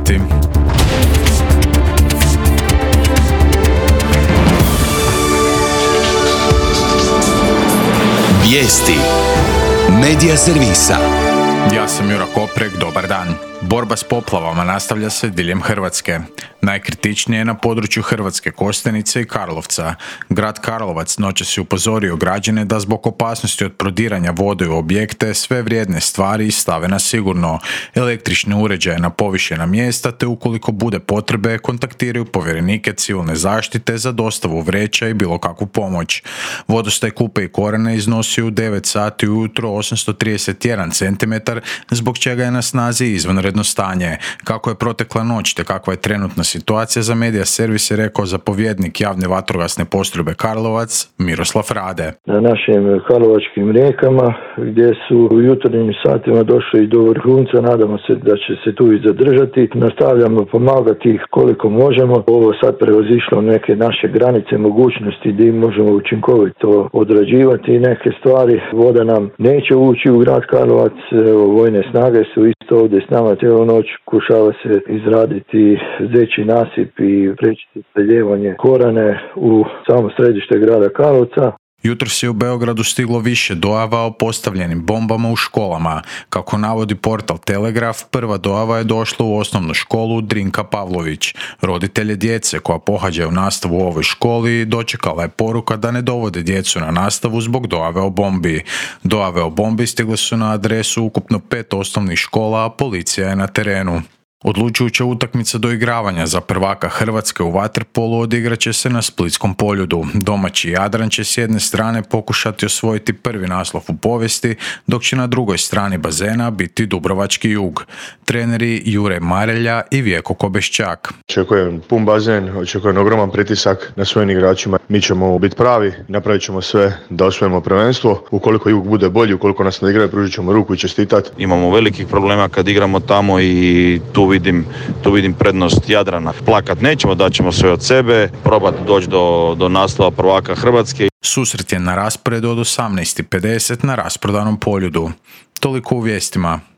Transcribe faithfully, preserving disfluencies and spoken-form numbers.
Vijesti. Vijesti. Medija servisa. Ja sam Jura Koprek, dobar dan. Borba s poplavama nastavlja se diljem Hrvatske. Najkritičnije je na području Hrvatske Kostajnice i Karlovca. Grad Karlovac noćas je upozorio građane da zbog opasnosti od prodiranja vode u objekte sve vrijedne stvari stave na sigurno, električne uređaje na povišena mjesta te ukoliko bude potrebe kontaktiraju povjerenike civilne zaštite za dostavu vreća i bilo kakvu pomoć. Vodostaj Kupe i Korane iznosio u devet sati ujutro osamsto trideset jedan centimetar, zbog čega je na snazi izvanredno stanje. Kako je protekla noć te kakva je trenutna situacija, za medija servis je rekao zapovjednik javne vatrogasne postrojbe Karlovac Miroslav Rade. Na našim karlovačkim rijekama gdje su u jutarnjim satima došli do vrhunca, nadamo se da će se tu i zadržati. Nastavljamo pomagati koliko možemo. Ovo sad prevazišlo neke naše granice mogućnosti gdje možemo učinkovito odrađivati neke stvari. Voda nam neće ući u grad Karlovac, vojne snage su isto ovdje s nama cijelu noć. Pokušava se izraditi zeći nasip i prečiti preljevanje Korane u samo središte grada Karlovca. Jutros je u Beogradu stiglo više dojava o postavljenim bombama u školama. Kako navodi portal Telegraf, prva dojava je došla u osnovnu školu Drinka Pavlović. Roditelje djece koja pohađaju nastavu u ovoj školi dočekala je poruka da ne dovode djecu na nastavu zbog dojave o bombi. Dojave o bombi stigle su na adresu ukupno pet osnovnih škola, a policija je na terenu. Odlučujuća utakmica doigravanja za prvaka Hrvatske u vaterpolu odigrat će se na Splitskom Poljudu. Domaći Jadran će s jedne strane pokušati osvojiti prvi naslov u povijesti, dok će na drugoj strani bazena biti Dubrovački Jug. Treneri Jure Marelja i Vjeko Kobeščak. Očekujem pun bazen, očekujem ogroman pritisak na svojim igračima. Mi ćemo biti pravi, napravit ćemo sve da osvojimo prvenstvo. Ukoliko Jug bude bolji, ukoliko nas ne igraju, pružit ćemo ruku i čestitati. Imamo velikih problema kad igramo tamo i tu vidim, tu vidim prednost Jadrana. Plakat nećemo, daćemo sve od sebe, probati doći do, do naslova prvaka Hrvatske. Susret je na rasporedu od osamnaest i pedeset na rasprodanom Poljudu. Toliko u vijestima.